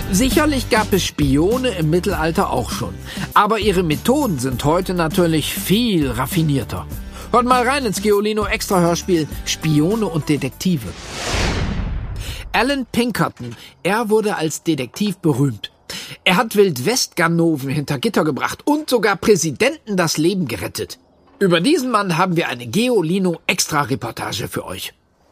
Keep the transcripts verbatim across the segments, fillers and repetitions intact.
Sicherlich gab es Spione im Mittelalter auch schon. Aber ihre Methoden sind heute natürlich viel raffinierter. Hört mal rein ins Geolino-Extra-Hörspiel Spione und Detektive. Alan Pinkerton, er wurde als Detektiv berühmt. Er hat Wildwest-Ganoven hinter Gitter gebracht und sogar Präsidenten das Leben gerettet. Über diesen Mann haben wir eine Geolino-Extra-Reportage für euch.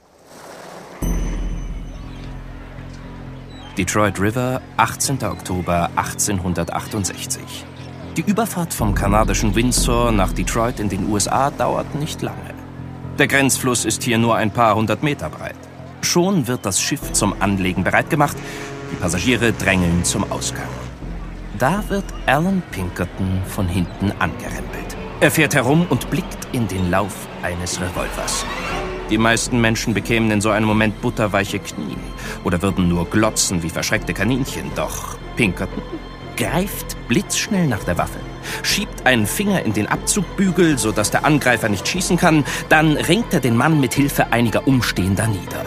Detroit River, achtzehnter Oktober achtzehnhundertachtundsechzig. Die Überfahrt vom kanadischen Windsor nach Detroit in den U S A dauert nicht lange. Der Grenzfluss ist hier nur ein paar hundert Meter breit. Schon wird das Schiff zum Anlegen bereit gemacht. Die Passagiere drängeln zum Ausgang. Da wird Alan Pinkerton von hinten angerempelt. Er fährt herum und blickt in den Lauf eines Revolvers. Die meisten Menschen bekämen in so einem Moment butterweiche Knie oder würden nur glotzen wie verschreckte Kaninchen. Doch Pinkerton greift blitzschnell nach der Waffe, schiebt einen Finger in den Abzugbügel, sodass der Angreifer nicht schießen kann, dann ringt er den Mann mit Hilfe einiger Umstehender nieder.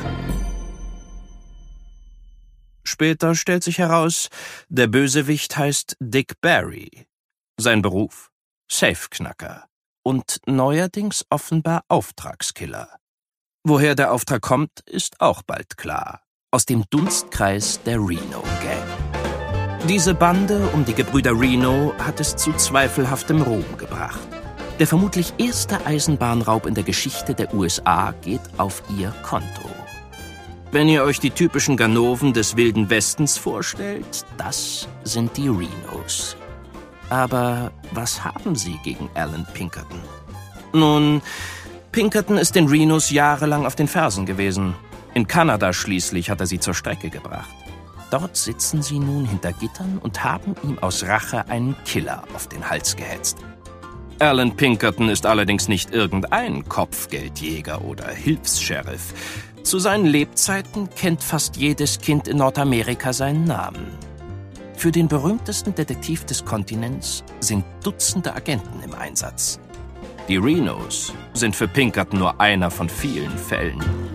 Später stellt sich heraus, der Bösewicht heißt Dick Barry. Sein Beruf? Safeknacker. Und neuerdings offenbar Auftragskiller. Woher der Auftrag kommt, ist auch bald klar. Aus dem Dunstkreis der Reno Gang. Diese Bande um die Gebrüder Reno hat es zu zweifelhaftem Ruhm gebracht. Der vermutlich erste Eisenbahnraub in der Geschichte der U S A geht auf ihr Konto. Wenn ihr euch die typischen Ganoven des Wilden Westens vorstellt, das sind die Renos. Aber was haben sie gegen Alan Pinkerton? Nun, Pinkerton ist den Renos jahrelang auf den Fersen gewesen. In Kanada schließlich hat er sie zur Strecke gebracht. Dort sitzen sie nun hinter Gittern und haben ihm aus Rache einen Killer auf den Hals gehetzt. Alan Pinkerton ist allerdings nicht irgendein Kopfgeldjäger oder Hilfs-Sheriff. Zu seinen Lebzeiten kennt fast jedes Kind in Nordamerika seinen Namen. Für den berühmtesten Detektiv des Kontinents sind Dutzende Agenten im Einsatz. Die Renos sind für Pinkerton nur einer von vielen Fällen.